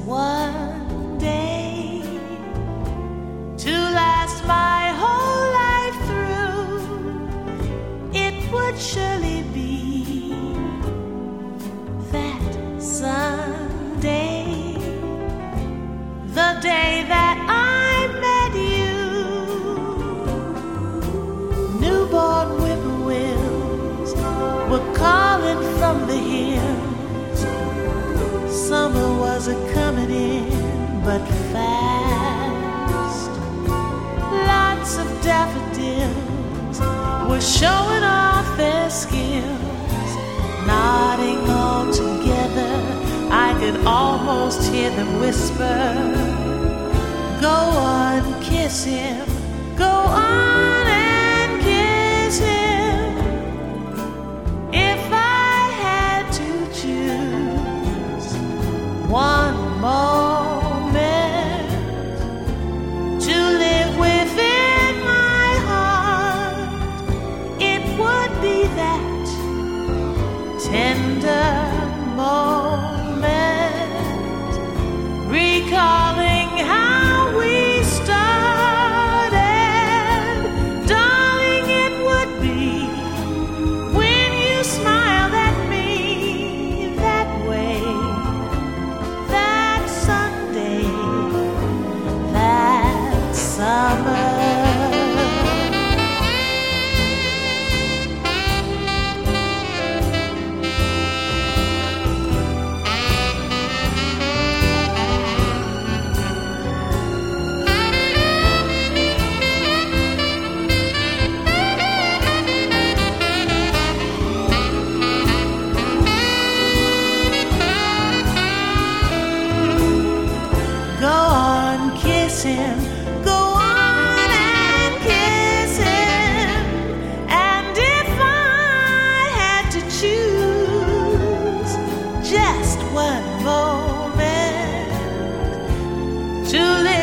one day to last my whole life through. It would surely be that Sunday, the day that I met you. Newborn whippoorwills were calling from the hills. Summer was a-comin' in, but fast. Lots of daffodils were showing off their skills. Nodding all together, I could almost hear them whisper, "Go on, kiss him, go on and kiss him." If I had to choose one moment to live within my heart, it would be that tender moment, recalling how we started. Darling, it would be when you smiled at me that way, that Sunday, that summer. Go on, kiss him, go on and kiss him. And if I had to choose just one moment to live